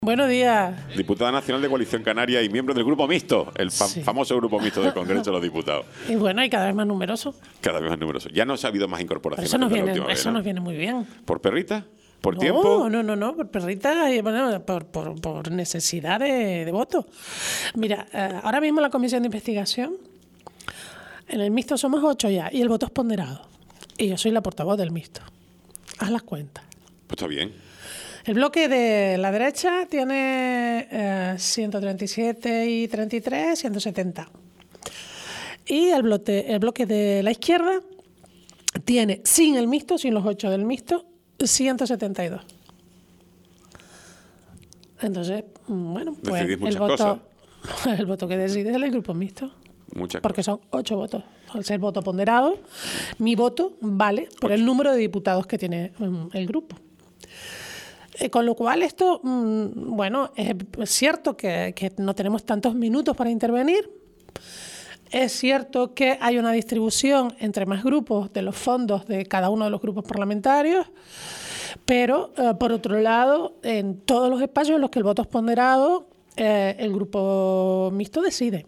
Buenos días. Diputada nacional de Coalición Canaria y miembro del Grupo Mixto, el famoso Grupo Mixto del Congreso de los Diputados. Y bueno, y cada vez más numeroso. Cada vez más numeroso. Ya no ha habido más incorporaciones. Eso nos viene muy bien. ¿Por perrita? ¿Por tiempo? No, por perrita, bueno, por necesidad de voto. Mira, ahora mismo la Comisión de Investigación, en el Mixto somos 8 ya, y el voto es ponderado. Y yo soy la portavoz del Mixto. Haz las cuentas. Pues está bien. El bloque de la derecha tiene 137 y 33, 170. Y el bloque de la izquierda tiene, sin el mixto, sin los 8 del mixto, 172. Entonces, bueno, pues el voto que decide es el grupo mixto. Porque son 8 votos. Al ser voto ponderado, mi voto vale por el número de diputados que tiene el grupo. Con lo cual esto, bueno, es cierto que no tenemos tantos minutos para intervenir. Es cierto que hay una distribución entre más grupos de los fondos de cada uno de los grupos parlamentarios, pero por otro lado, en todos los espacios en los que el voto es ponderado, el grupo mixto decide.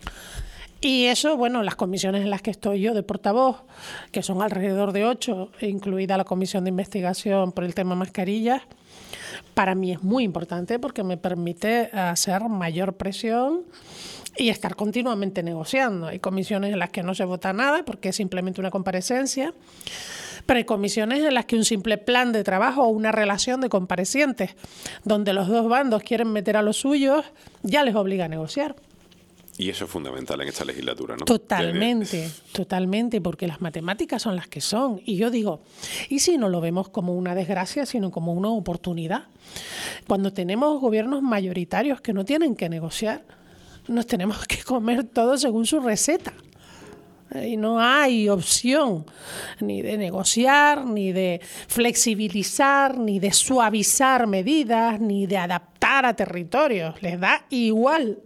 Y eso, bueno, las comisiones en las que estoy yo de portavoz, que son alrededor de 8, incluida la comisión de investigación por el tema mascarillas, para mí es muy importante porque me permite hacer mayor presión y estar continuamente negociando. Hay comisiones en las que no se vota nada porque es simplemente una comparecencia, pero hay comisiones en las que un simple plan de trabajo o una relación de comparecientes donde los dos bandos quieren meter a los suyos ya les obliga a negociar. Y eso es fundamental en esta legislatura, ¿no? Totalmente, porque las matemáticas son las que son. Y yo digo, ¿y si no lo vemos como una desgracia, sino como una oportunidad? Cuando tenemos gobiernos mayoritarios que no tienen que negociar, nos tenemos que comer todo según su receta. Y no hay opción ni de negociar, ni de flexibilizar, ni de suavizar medidas, ni de adaptar a territorios. Les da igual.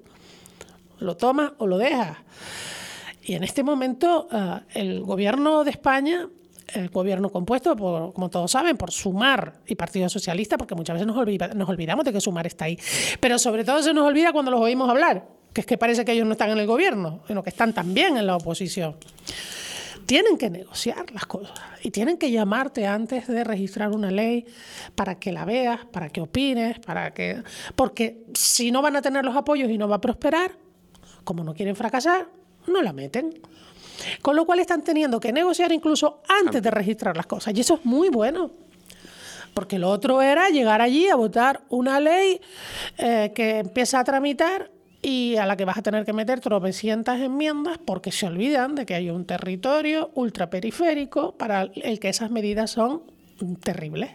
Lo tomas o lo dejas. Y en este momento el gobierno de España, el gobierno compuesto, como todos saben, por Sumar y Partido Socialista, porque muchas veces nos olvidamos de que Sumar está ahí, pero sobre todo se nos olvida cuando los oímos hablar, que es que parece que ellos no están en el gobierno, sino que están también en la oposición. Tienen que negociar las cosas y tienen que llamarte antes de registrar una ley para que la veas, para que opines, porque si no van a tener los apoyos y no va a prosperar, como no quieren fracasar, no la meten. Con lo cual están teniendo que negociar incluso antes de registrar las cosas. Y eso es muy bueno. Porque lo otro era llegar allí a votar una ley que empieza a tramitar y a la que vas a tener que meter tropecientas enmiendas porque se olvidan de que hay un territorio ultraperiférico para el que esas medidas son terribles.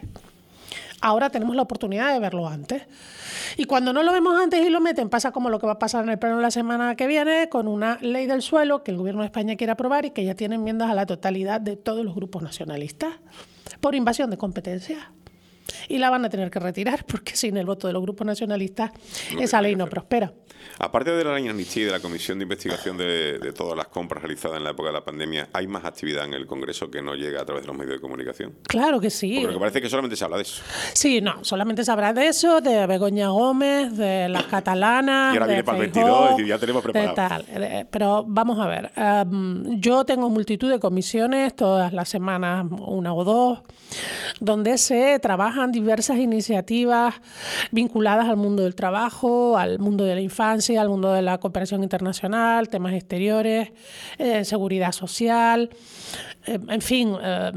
Ahora tenemos la oportunidad de verlo antes. Y cuando no lo vemos antes y lo meten, pasa como lo que va a pasar en el pleno la semana que viene con una ley del suelo que el gobierno de España quiere aprobar y que ya tiene enmiendas a la totalidad de todos los grupos nacionalistas por invasión de competencias. Y la van a tener que retirar porque sin el voto de los grupos nacionalistas esa ley no prospera. Aparte de la ley amnistía y de la comisión de investigación de todas las compras realizadas en la época de la pandemia, ¿hay más actividad en el Congreso que no llega a través de los medios de comunicación? Claro que sí. Porque me parece que solamente se habla de eso. Sí, no, solamente se habla de eso, de Begoña Gómez, de las catalanas, y ahora viene para el 22, es decir, ya tenemos preparado. Pero vamos a ver, yo tengo multitud de comisiones, todas las semanas, una o dos, donde se trabajan diversas iniciativas vinculadas al mundo del trabajo, al mundo de la infancia, al mundo de la cooperación internacional, temas exteriores, seguridad social, en fin,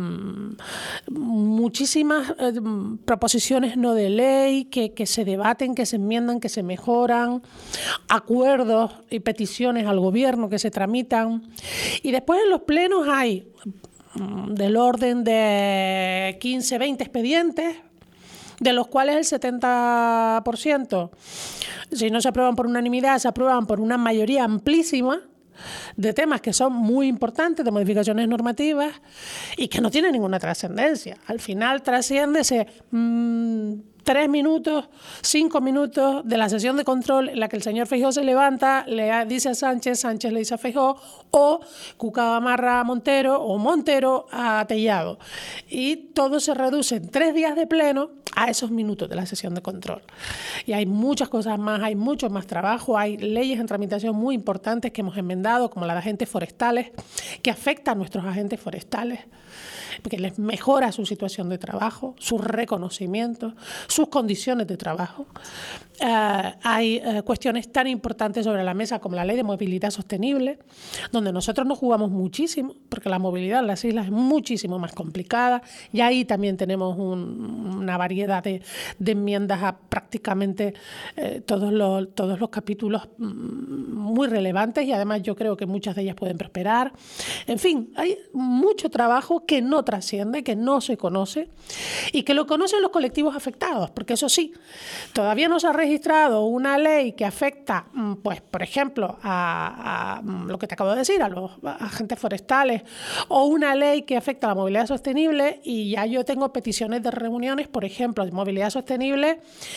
muchísimas proposiciones no de ley que se debaten, que se enmiendan, que se mejoran, acuerdos y peticiones al gobierno que se tramitan. Y después en los plenos hay del orden de 15, 20 expedientes, de los cuales el 70%, si no se aprueban por unanimidad, se aprueban por una mayoría amplísima de temas que son muy importantes, de modificaciones normativas y que no tienen ninguna trascendencia. Al final trasciende ese 3 minutos, 5 minutos de la sesión de control en la que el señor Feijóo se levanta, le dice a Sánchez, Sánchez le dice a Feijóo, o Cuca amarra a Montero o Montero a Tellado. Y todo se reduce en 3 días de pleno a esos minutos de la sesión de control. Y hay muchas cosas más, hay mucho más trabajo, hay leyes en tramitación muy importantes que hemos enmendado, como la de agentes forestales, que afecta a nuestros agentes forestales, porque les mejora su situación de trabajo, su reconocimiento, sus condiciones de trabajo. Hay cuestiones tan importantes sobre la mesa como la ley de movilidad sostenible, donde nosotros nos jugamos muchísimo, porque la movilidad en las islas es muchísimo más complicada, y ahí también tenemos una variedad de enmiendas a prácticamente todos los capítulos muy relevantes, y además yo creo que muchas de ellas pueden prosperar. En fin, hay mucho trabajo que no trasciende, que no se conoce, y que lo conocen los colectivos afectados, porque eso sí, todavía no se ha registrado una ley que afecta, pues, por ejemplo, a lo que te acabo de decir, a los agentes forestales, o una ley que afecta a la movilidad sostenible, y ya yo tengo peticiones de reuniones, por ejemplo, de movilidad sostenible,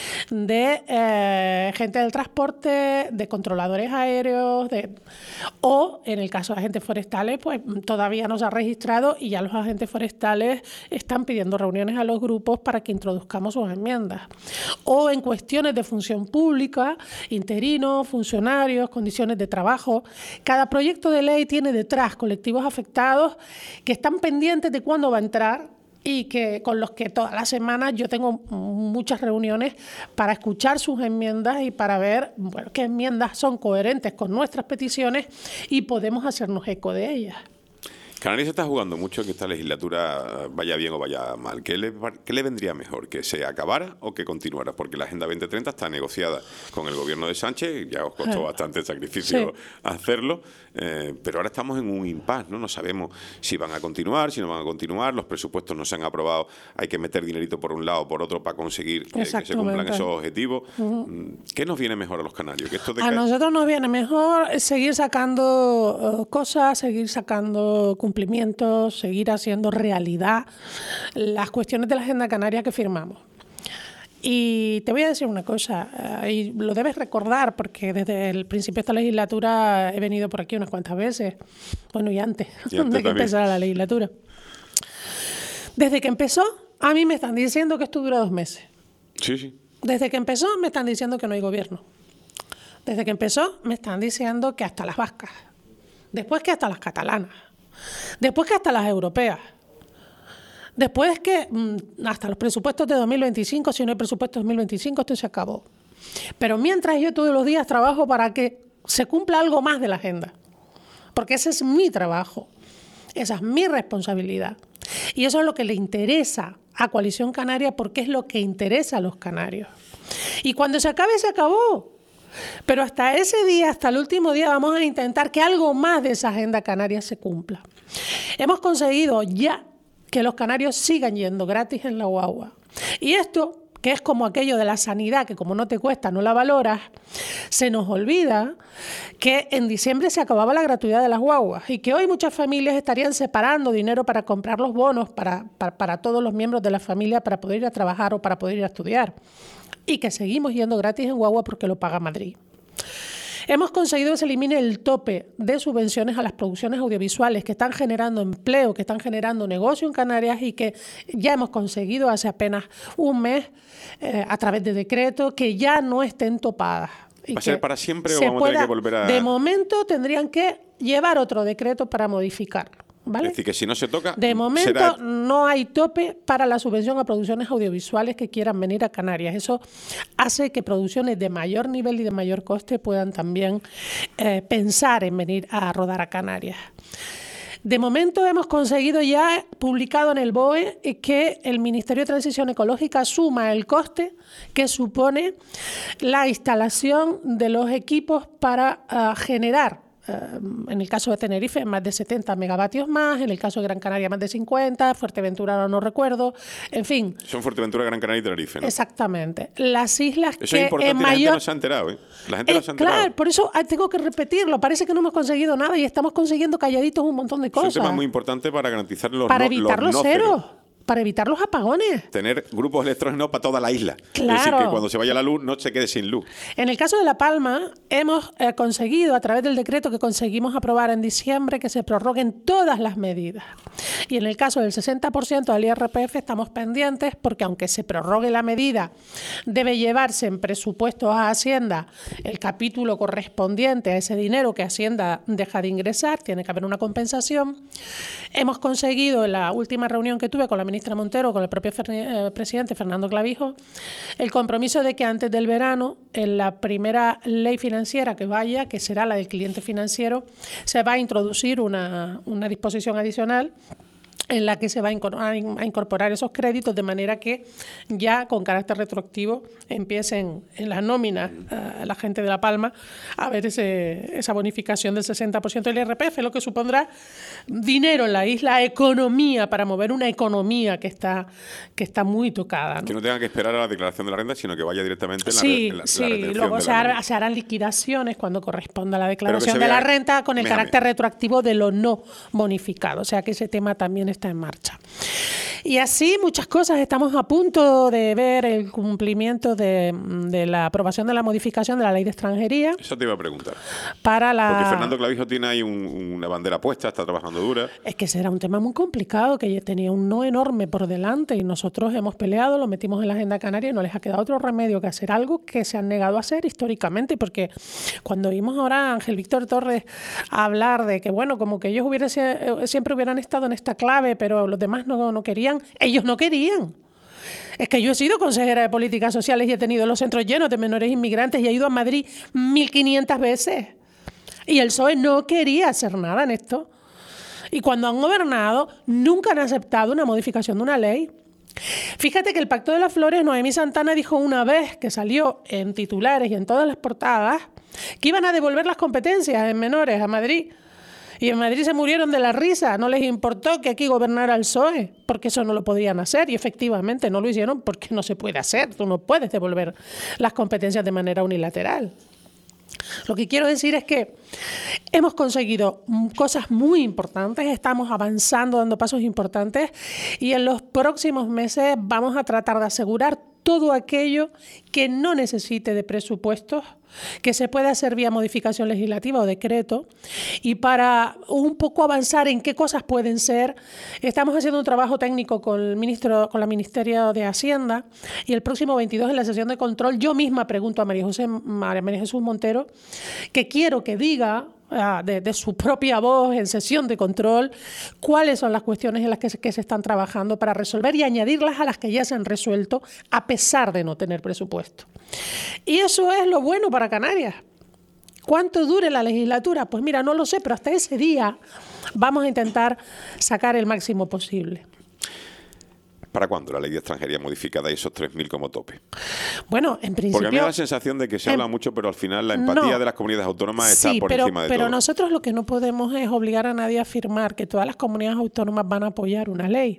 de gente del transporte, de controladores aéreos, o en el caso de agentes forestales, pues todavía no se ha registrado, y ya los agentes forestales están pidiendo reuniones a los grupos para que introduzcamos sus enmiendas. O en cuestiones de función pública, interinos, funcionarios, condiciones de trabajo. Cada proyecto de ley tiene detrás colectivos afectados que están pendientes de cuándo va a entrar y que con los que todas las semanas yo tengo muchas reuniones para escuchar sus enmiendas y para ver, bueno, qué enmiendas son coherentes con nuestras peticiones y podemos hacernos eco de ellas. Canarias está jugando mucho que esta legislatura vaya bien o vaya mal. ¿Qué le vendría mejor? ¿Que se acabara o que continuara? Porque la Agenda 2030 está negociada con el gobierno de Sánchez, ya os costó bastante sacrificio hacerlo, pero ahora estamos en un impasse, ¿no? No sabemos si van a continuar, si no van a continuar, los presupuestos no se han aprobado, hay que meter dinerito por un lado o por otro para conseguir que se cumplan esos objetivos. ¿Qué nos viene mejor a los canarios? ¿Que esto a nosotros nos viene mejor seguir sacando cosas, seguir sacando cumplimientos, seguir haciendo realidad las cuestiones de la Agenda Canaria que firmamos. Y te voy a decir una cosa, y lo debes recordar porque desde el principio de esta legislatura he venido por aquí unas cuantas veces, bueno, y antes de que empezara la legislatura. Desde que empezó, a mí me están diciendo que esto dura 2 meses. Sí. Desde que empezó me están diciendo que no hay gobierno. Desde que empezó me están diciendo que hasta las vascas, después que hasta las catalanas, después que hasta las europeas, después que hasta los presupuestos de 2025, si no hay presupuestos de 2025, esto se acabó. Pero mientras yo todos los días trabajo para que se cumpla algo más de la agenda, porque ese es mi trabajo, esa es mi responsabilidad. Y eso es lo que le interesa a Coalición Canaria porque es lo que interesa a los canarios. Y cuando se acabe, se acabó. Pero hasta ese día, hasta el último día, vamos a intentar que algo más de esa Agenda Canaria se cumpla. Hemos conseguido ya que los canarios sigan yendo gratis en la guagua. Y esto, que es como aquello de la sanidad, que como no te cuesta, no la valoras, se nos olvida que en diciembre se acababa la gratuidad de las guaguas y que hoy muchas familias estarían separando dinero para comprar los bonos para todos los miembros de la familia para poder ir a trabajar o para poder ir a estudiar. Y que seguimos yendo gratis en guagua porque lo paga Madrid. Hemos conseguido que se elimine el tope de subvenciones a las producciones audiovisuales que están generando empleo, que están generando negocio en Canarias y que ya hemos conseguido hace apenas un mes a través de decreto que ya no estén topadas. ¿Va a ser para siempre o vamos a tener que volver a...? De momento tendrían que llevar otro decreto para modificarlo. ¿Vale? Es decir, que si no se toca... De momento no hay tope para la subvención a producciones audiovisuales que quieran venir a Canarias. Eso hace que producciones de mayor nivel y de mayor coste puedan también pensar en venir a rodar a Canarias. De momento hemos conseguido ya, publicado en el BOE, que el Ministerio de Transición Ecológica asuma el coste que supone la instalación de los equipos para generar en el caso de Tenerife, más de 70 megavatios más, en el caso de Gran Canaria, más de 50, Fuerteventura ahora no recuerdo, en fin. Son Fuerteventura, Gran Canaria y Tenerife, ¿no? Exactamente. Las islas eso que es importante, en mayor... la gente no se ha enterado, ¿eh? La gente no se ha enterado. Claro, por eso tengo que repetirlo. Parece que no hemos conseguido nada y estamos consiguiendo calladitos un montón de cosas. Es un tema muy importante para garantizar para evitar los ceros. para evitar los apagones. Tener grupos electrógenos para toda la isla. Claro. Es decir, que cuando se vaya la luz no se quede sin luz. En el caso de La Palma, hemos conseguido, a través del decreto que conseguimos aprobar en diciembre, que se prorroguen todas las medidas. Y en el caso del 60% del IRPF estamos pendientes porque aunque se prorrogue la medida, debe llevarse en presupuestos a Hacienda el capítulo correspondiente a ese dinero que Hacienda deja de ingresar, tiene que haber una compensación. Hemos conseguido en la última reunión que tuve con la ministra Montero, con el propio presidente Fernando Clavijo, el compromiso de que antes del verano, en la primera ley financiera que vaya, que será la del cliente financiero, se va a introducir una disposición adicional en la que se va a incorporar esos créditos de manera que ya con carácter retroactivo empiecen en las nóminas la gente de La Palma a ver esa bonificación del 60% del IRPF, lo que supondrá dinero en la isla, economía, para mover una economía que está muy tocada, ¿no? Que no tengan que esperar a la declaración de la renta, sino que vaya directamente en la retención luego de se harán liquidaciones cuando corresponda la declaración de la renta con el carácter retroactivo de lo no bonificado, o sea que ese tema también está en marcha. Y así muchas cosas. Estamos a punto de ver el cumplimiento de la aprobación de la modificación de la ley de extranjería. Eso te iba a preguntar. Porque Fernando Clavijo tiene ahí una bandera puesta, está trabajando dura. Es que será un tema muy complicado, que tenía un no enorme por delante y nosotros hemos peleado, lo metimos en la agenda canaria y no les ha quedado otro remedio que hacer algo que se han negado a hacer históricamente, porque cuando vimos ahora a Ángel Víctor Torres hablar de que, bueno, como que ellos siempre hubieran estado en esta clave, pero los demás no querían, ellos no querían. Es que yo he sido consejera de políticas sociales y he tenido los centros llenos de menores inmigrantes y he ido a Madrid 1.500 veces. Y el PSOE no quería hacer nada en esto. Y cuando han gobernado, nunca han aceptado una modificación de una ley. Fíjate que el Pacto de las Flores, Noemí Santana dijo una vez, que salió en titulares y en todas las portadas, que iban a devolver las competencias en menores a Madrid. Y en Madrid se murieron de la risa, no les importó que aquí gobernara el PSOE, porque eso no lo podían hacer y efectivamente no lo hicieron porque no se puede hacer, tú no puedes devolver las competencias de manera unilateral. Lo que quiero decir es que hemos conseguido cosas muy importantes, estamos avanzando, dando pasos importantes y en los próximos meses vamos a tratar de asegurar todo aquello que no necesite de presupuestos, que se pueda hacer vía modificación legislativa o decreto. Y para un poco avanzar en qué cosas pueden ser, estamos haciendo un trabajo técnico con la Ministerio de Hacienda y el próximo 22 en la sesión de control yo misma pregunto a María Jesús Montero, que quiero que diga de su propia voz en sesión de control cuáles son las cuestiones en las que se están trabajando para resolver y añadirlas a las que ya se han resuelto a pesar de no tener presupuesto. Y eso es lo bueno para Canarias. ¿Cuánto dure la legislatura? Pues mira, no lo sé, pero hasta ese día vamos a intentar sacar el máximo posible. ¿Para cuándo la ley de extranjería modificada y esos 3.000 como tope? Bueno, en principio... Porque a mí me da la sensación de que se habla mucho, pero al final la empatía de las comunidades autónomas está por encima de todo. Pero nosotros lo que no podemos es obligar a nadie a afirmar que todas las comunidades autónomas van a apoyar una ley.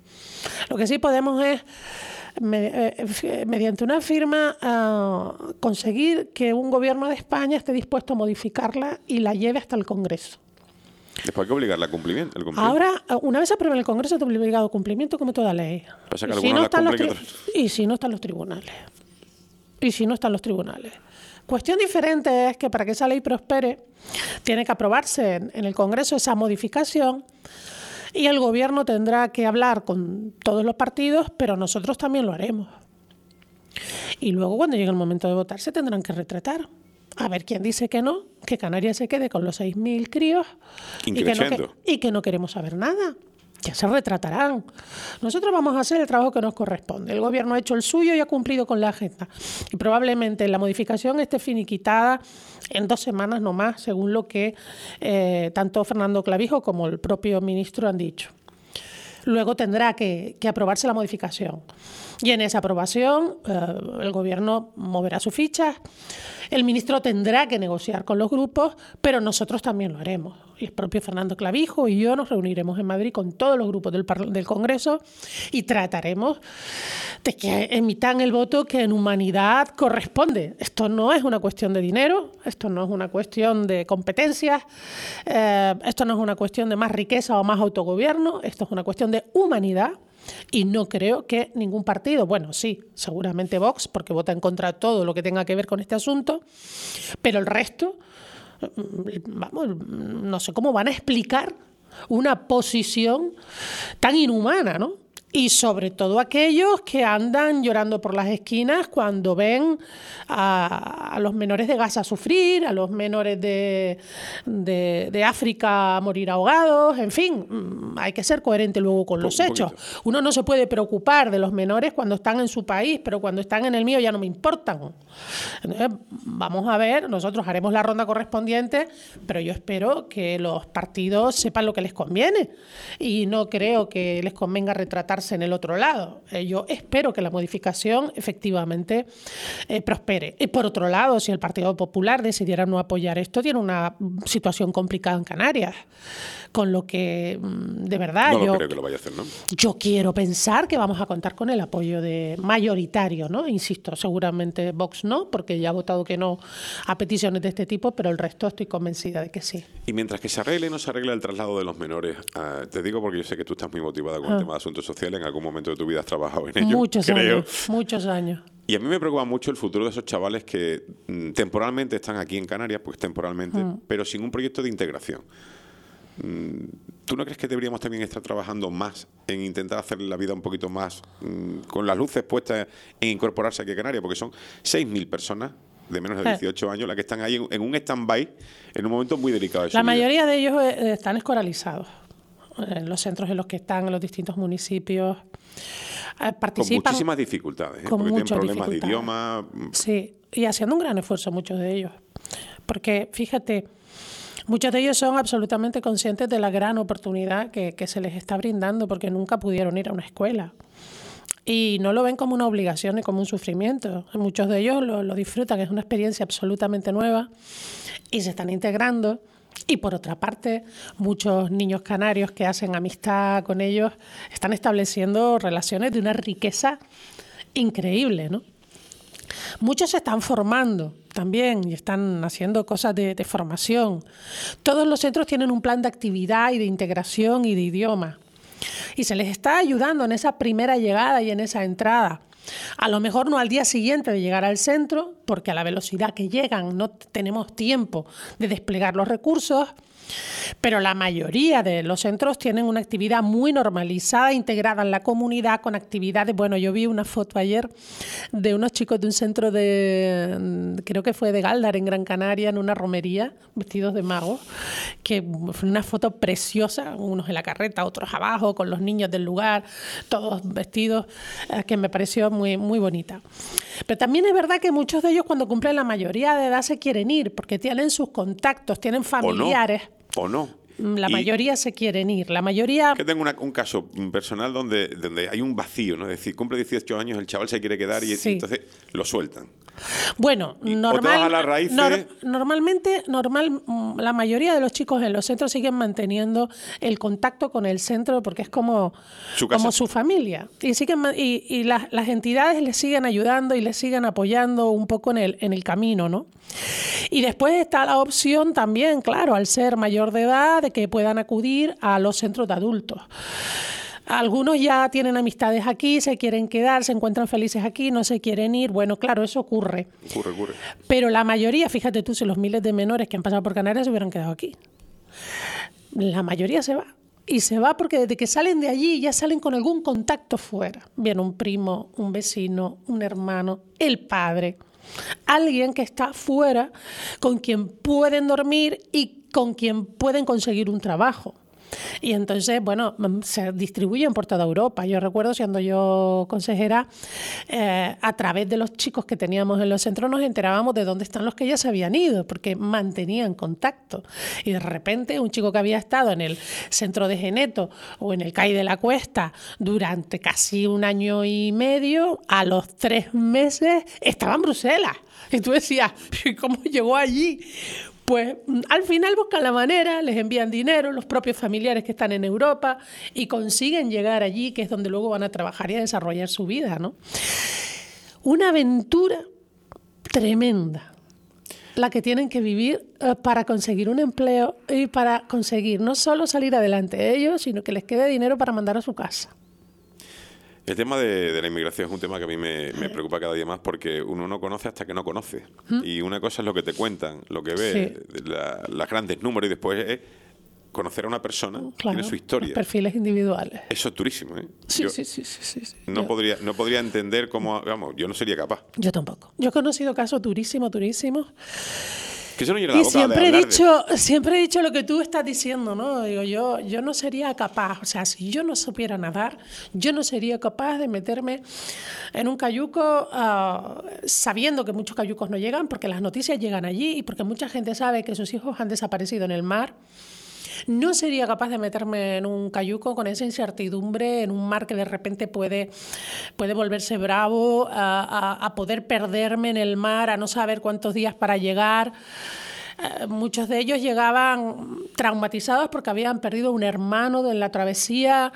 Lo que sí podemos es, mediante una firma, conseguir que un gobierno de España esté dispuesto a modificarla y la lleve hasta el Congreso. Después hay que obligarla a cumplir. Ahora, una vez aprueba en el Congreso, te obligado a cumplimiento como toda ley. Y si no están los tribunales. Cuestión diferente es que para que esa ley prospere, tiene que aprobarse en el Congreso esa modificación y el Gobierno tendrá que hablar con todos los partidos, pero nosotros también lo haremos. Y luego, cuando llegue el momento de votar, se tendrán que retratar. A ver quién dice que no, que Canarias se quede con los 6.000 críos y que no queremos saber nada. Ya se retratarán. Nosotros vamos a hacer el trabajo que nos corresponde. El Gobierno ha hecho el suyo y ha cumplido con la agenda. Y probablemente la modificación esté finiquitada en 2 semanas no más, según lo que tanto Fernando Clavijo como el propio ministro han dicho. Luego tendrá que aprobarse la modificación. Y en esa aprobación el Gobierno moverá sus fichas, el ministro tendrá que negociar con los grupos, pero nosotros también lo haremos. Y el propio Fernando Clavijo y yo nos reuniremos en Madrid con todos los grupos del Congreso y trataremos de que emitan el voto que en humanidad corresponde. Esto no es una cuestión de dinero, esto no es una cuestión de competencias, esto no es una cuestión de más riqueza o más autogobierno, esto es una cuestión de humanidad. Y no creo que ningún partido, bueno, sí, seguramente Vox, porque vota en contra de todo lo que tenga que ver con este asunto, pero el resto, vamos, no sé cómo van a explicar una posición tan inhumana, ¿no? Y sobre todo aquellos que andan llorando por las esquinas cuando ven a los menores de Gaza sufrir, a los menores de África morir ahogados, en fin, hay que ser coherente luego con los hechos. Uno no se puede preocupar de los menores cuando están en su país, pero cuando están en el mío ya no me importan. Entonces, vamos a ver, nosotros haremos la ronda correspondiente, pero yo espero que los partidos sepan lo que les conviene y no creo que les convenga retratarse en el otro lado. Yo espero que la modificación efectivamente prospere. Y por otro lado, si el Partido Popular decidiera no apoyar esto, tiene una situación complicada en Canarias. Con lo que, de verdad, no creo que lo vaya a hacer, ¿no? Yo quiero pensar que vamos a contar con el apoyo mayoritario, ¿no? Insisto, seguramente Vox no, porque ya ha votado que no a peticiones de este tipo, pero el resto estoy convencida de que sí. Y mientras que se arregle, no se arregla el traslado de los menores, te digo porque yo sé que tú estás muy motivada con el tema de asuntos sociales, en algún momento de tu vida has trabajado en ello. Muchos años. Y a mí me preocupa mucho el futuro de esos chavales que temporalmente están aquí en Canarias, pues temporalmente, pero sin un proyecto de integración. ¿Tú no crees que deberíamos también estar trabajando más en intentar hacer la vida un poquito más con las luces puestas en incorporarse aquí a Canarias? Porque son 6.000 personas de menos de 18 años las que están ahí en un stand-by en un momento muy delicado de su vida. La mayoría de ellos están escolarizados en los centros en los que están, en los distintos municipios. Participan con muchísimas dificultades, porque tienen problemas de idioma. Sí, y haciendo un gran esfuerzo muchos de ellos. Porque, fíjate, muchos de ellos son absolutamente conscientes de la gran oportunidad que se les está brindando porque nunca pudieron ir a una escuela. Y no lo ven como una obligación ni como un sufrimiento. Muchos de ellos lo disfrutan, es una experiencia absolutamente nueva y se están integrando. Y por otra parte, muchos niños canarios que hacen amistad con ellos están estableciendo relaciones de una riqueza increíble, ¿no? Muchos se están formando también y están haciendo cosas de formación. Todos los centros tienen un plan de actividad y de integración y de idioma. Y se les está ayudando en esa primera llegada y en esa entrada. A lo mejor no al día siguiente de llegar al centro, porque a la velocidad que llegan no tenemos tiempo de desplegar los recursos, pero la mayoría de los centros tienen una actividad muy normalizada, integrada en la comunidad, con actividades. Bueno, yo vi una foto ayer de unos chicos de un centro creo que fue de Gáldar, en Gran Canaria, en una romería, vestidos de magos, que fue una foto preciosa, unos en la carreta, otros abajo, con los niños del lugar, todos vestidos, que me pareció muy, muy bonita. Pero también es verdad que muchos de ellos, cuando cumplen la mayoría de edad, se quieren ir, porque tienen sus contactos, tienen familiares. ¿O no? La mayoría se quieren ir. La mayoría... Que tengo un caso personal donde hay un vacío, ¿no? Es decir, cumple 18 años, el chaval se quiere quedar y entonces lo sueltan. Bueno, normalmente la mayoría de los chicos en los centros siguen manteniendo el contacto con el centro porque es como su familia. Y las entidades les siguen ayudando y les siguen apoyando un poco en el camino, ¿no? Y después está la opción también, claro, al ser mayor de edad, de que puedan acudir a los centros de adultos. Algunos ya tienen amistades aquí, se quieren quedar, se encuentran felices aquí, no se quieren ir. Bueno, claro, eso ocurre. Ocurre. Pero la mayoría, fíjate tú, si los miles de menores que han pasado por Canarias se hubieran quedado aquí. La mayoría se va. Y se va porque desde que salen de allí ya salen con algún contacto fuera. Bien, un primo, un vecino, un hermano, el padre. Alguien que está fuera, con quien pueden dormir y con quien pueden conseguir un trabajo. Y entonces, bueno, se distribuyen por toda Europa. Yo recuerdo, siendo yo consejera, a través de los chicos que teníamos en los centros nos enterábamos de dónde están los que ya se habían ido, porque mantenían contacto. Y de repente, un chico que había estado en el centro de Geneto o en el CAI de la Cuesta durante casi 1 año y medio, a los 3 meses estaba en Bruselas. Y tú decías, ¿cómo llegó allí? Pues al final buscan la manera, les envían dinero, los propios familiares que están en Europa y consiguen llegar allí, que es donde luego van a trabajar y a desarrollar su vida, ¿no? Una aventura tremenda la que tienen que vivir para conseguir un empleo y para conseguir no solo salir adelante ellos, sino que les quede dinero para mandar a su casa. El tema de la inmigración es un tema que a mí me preocupa cada día más porque uno no conoce hasta que no conoce. Y una cosa es lo que te cuentan, lo que ves, los grandes números, y después es conocer a una persona, tiene su historia. Los perfiles individuales. Eso es durísimo, ¿eh? Sí. No podría entender cómo... Vamos, yo no sería capaz. Yo tampoco. Yo he conocido casos durísimos. Que eso no llena la Y boca siempre he dicho lo que tú estás diciendo, ¿no? Digo, yo no sería capaz, o sea, si yo no supiera nadar, yo no sería capaz de meterme en un cayuco sabiendo que muchos cayucos no llegan, porque las noticias llegan allí y porque mucha gente sabe que sus hijos han desaparecido en el mar. No sería capaz de meterme en un cayuco con esa incertidumbre, en un mar que de repente puede volverse bravo, a poder perderme en el mar, a no saber cuántos días para llegar. Muchos de ellos llegaban traumatizados porque habían perdido un hermano en la travesía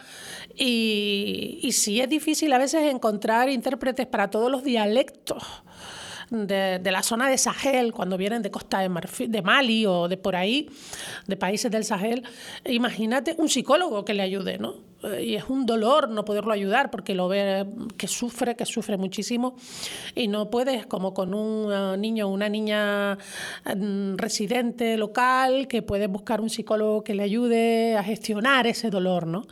y sí es difícil a veces encontrar intérpretes para todos los dialectos de la zona de Sahel, cuando vienen de Costa de Marfil, de Mali o de por ahí, de países del Sahel. Imagínate un psicólogo que le ayude, ¿no? Y es un dolor no poderlo ayudar porque lo ve que sufre muchísimo y no puedes, como con un niño o una niña residente local, que puedes buscar un psicólogo que le ayude a gestionar ese dolor, ¿no?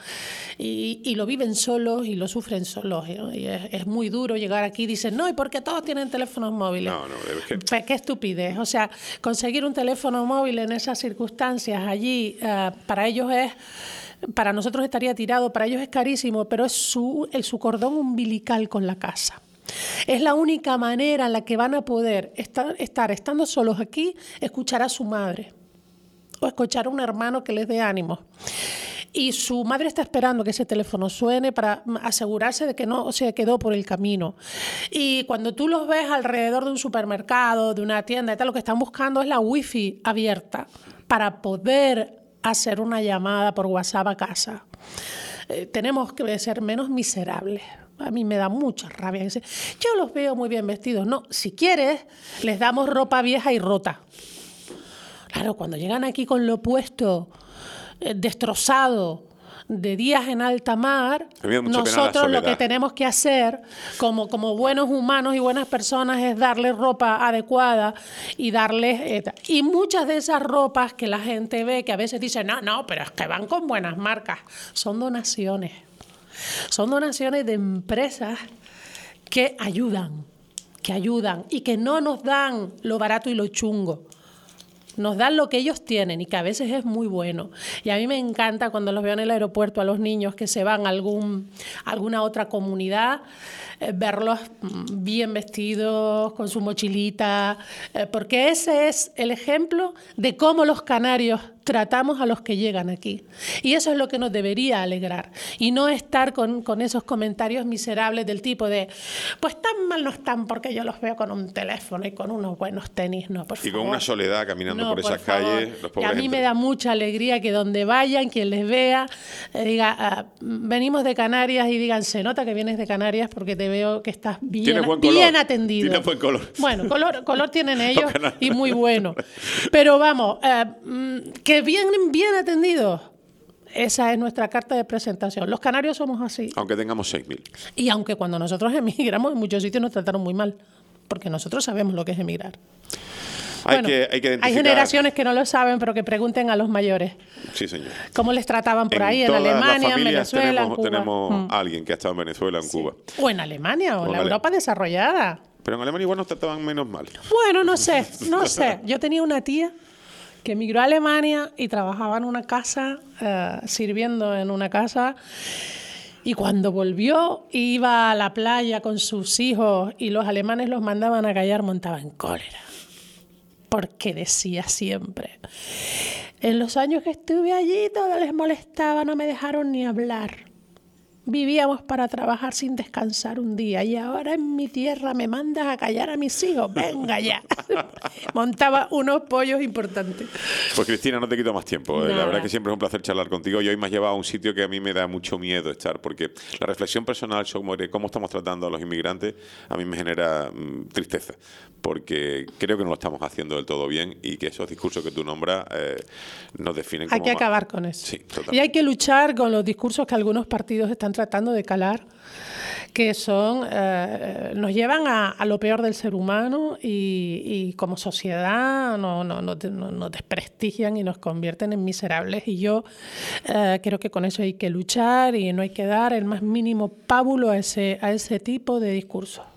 Y lo viven solos y lo sufren solos, ¿no? Y es muy duro llegar aquí y dicen, no, ¿y por qué todos tienen teléfonos móviles? No, es que... Qué estupidez. O sea, conseguir un teléfono móvil en esas circunstancias allí, para ellos es... Para nosotros estaría tirado, para ellos es carísimo, pero es su cordón umbilical con la casa. Es la única manera en la que van a poder estar estando solos aquí, escuchar a su madre o escuchar a un hermano que les dé ánimo. Y su madre está esperando que ese teléfono suene para asegurarse de que no se quedó por el camino. Y cuando tú los ves alrededor de un supermercado, de una tienda y tal, lo que están buscando es la wifi abierta para poder hacer una llamada por WhatsApp a casa. Tenemos que ser menos miserables. A mí me da mucha rabia. Yo los veo muy bien vestidos. No, si quieres, les damos ropa vieja y rota. Claro, cuando llegan aquí con lo puesto, destrozado, de días en alta mar, nosotros lo que tenemos que hacer como buenos humanos y buenas personas es darles ropa adecuada y darles... y muchas de esas ropas que la gente ve, que a veces dicen, no, pero es que van con buenas marcas, son donaciones. Son donaciones de empresas que ayudan y que no nos dan lo barato y lo chungo. Nos dan lo que ellos tienen y que a veces es muy bueno. Y a mí me encanta cuando los veo en el aeropuerto a los niños que se van a alguna otra comunidad, verlos bien vestidos, con su mochilita, porque ese es el ejemplo de cómo los canarios tratamos a los que llegan aquí. Y eso es lo que nos debería alegrar. Y no estar con esos comentarios miserables del tipo de, pues tan mal no están porque yo los veo con un teléfono y con unos buenos tenis. No, por favor. Y con una soledad caminando por esas calles. Los pobres y a mí me da mucha alegría que donde vayan, quien les vea, diga, venimos de Canarias y digan, se nota que vienes de Canarias porque te veo que estás bien atendido. Tienes buen color. Bueno, color tienen ellos y muy bueno. Pero vamos, que vienen bien atendidos. Esa es nuestra carta de presentación. Los canarios somos así. Aunque tengamos 6.000. Y aunque cuando nosotros emigramos en muchos sitios nos trataron muy mal, porque nosotros sabemos lo que es emigrar. Hay que identificar... Hay generaciones que no lo saben, pero que pregunten a los mayores. Sí, señor. ¿Cómo les trataban por ahí en Alemania, en Venezuela, en Cuba? Tenemos alguien que ha estado en Venezuela, en Cuba. O en Alemania, o en la Europa desarrollada. Pero en Alemania igual nos trataban menos mal. Bueno, no sé. Yo tenía una tía que emigró a Alemania y trabajaba en una casa, sirviendo en una casa. Y cuando volvió, iba a la playa con sus hijos y los alemanes los mandaban a callar, montaba en cólera. Porque decía siempre, en los años que estuve allí todo les molestaba, no me dejaron ni hablar. Vivíamos para trabajar sin descansar un día y ahora en mi tierra me mandas a callar a mis hijos. Venga ya. Montaba unos pollos importantes. Pues Cristina, no te quito más tiempo. La verdad que siempre es un placer charlar contigo y hoy me has llevado a un sitio que a mí me da mucho miedo estar, porque la reflexión personal sobre cómo estamos tratando a los inmigrantes a mí me genera tristeza, porque creo que no lo estamos haciendo del todo bien y que esos discursos que tú nombras nos definen como... Hay que acabar con eso. Sí, totalmente. Y hay que luchar con los discursos que algunos partidos están tratando de calar, que nos llevan a lo peor del ser humano y como sociedad nos desprestigian y nos convierten en miserables. Y yo creo que con eso hay que luchar y no hay que dar el más mínimo pábulo a ese tipo de discurso.